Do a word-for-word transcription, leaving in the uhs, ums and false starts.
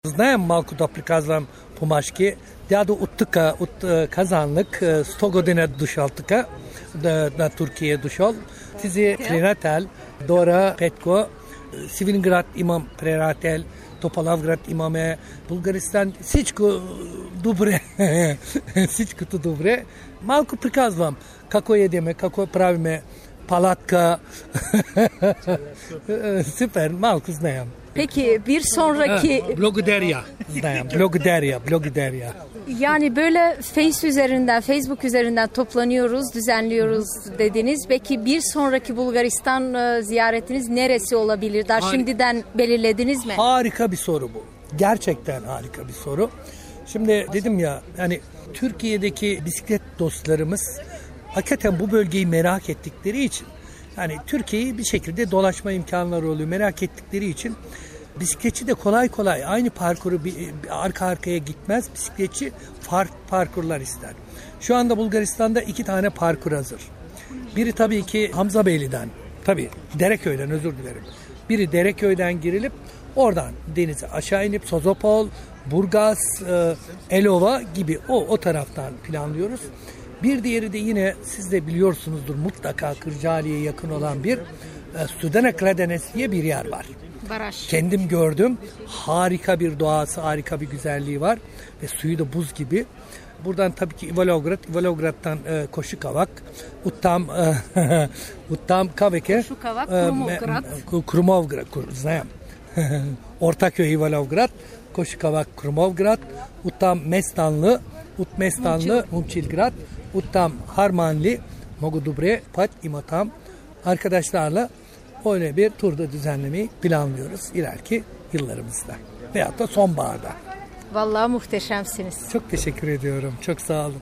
Знаем малко да приказвам по-машки. Дядо от тук, от Казанлык, сто години дошъл тук, на Турция е дошъл. Тизи приятел, Дора, Петко, Свиленград имам приятел, Топалавград имаме, Българистан, всичко добре, всичкото добре. Малко приказвам какво едеме, какво правиме, палатка, süper, malko знаем. Peki bir sonraki... Благодаря. Знаем. Благодаря. Благодаря. Yani böyle Face üzerinden, Facebook üzerinden toplanıyoruz, düzenliyoruz dediniz. Peki bir sonraki Bulgaristan e, ziyaretiniz neresi olabilir? Daha Har- şimdiden belirlediniz mi? Harika bir soru bu. Gerçekten harika bir soru. Şimdi dedim ya, hani Türkiye'deki bisiklet dostlarımız hakikaten bu bölgeyi merak ettikleri için, yani Türkiye'yi bir şekilde dolaşma imkanları oluyor. Merak ettikleri için bisikletçi de kolay kolay aynı parkuru bir, bir arka arkaya gitmez. Bisikletçi farklı parkurlar ister. Şu anda Bulgaristan'da iki tane parkur hazır. Biri tabii ki Hamzabeyli'den, tabii Dereköy'den, özür dilerim. Biri Dereköy'den girilip oradan denize aşağı inip Sozopol, Burgas, e, Elova gibi o o taraftan planlıyoruz. Bir diğeri de yine siz de biliyorsunuzdur mutlaka Kırcaali'ye yakın olan bir e, Studena Kradenes diye bir yer var. Baraj. Kendim gördüm. Harika bir doğası, harika bir güzelliği var. Ve suyu da buz gibi. Buradan tabii ki Ivolograt, Ivolograt'tan e, Koşukavak, Uttam, e, Uttam Kaveke, Koşukavak, Krumovgrad. E, Krumovgrad, Znam. Ortaköy Ivolograt, Koşukavak, Krumovgrad, Uttam Mestanlı, Utmestanlı, Mumçilgrad, Uttam Harmanli, Mogudubre, Pat İmatam arkadaşlarla öyle bir turda düzenlemeyi planlıyoruz ileriki yıllarımızda veyahut da sonbaharda. Vallahi muhteşemsiniz. Çok teşekkür ediyorum. Çok sağ olun.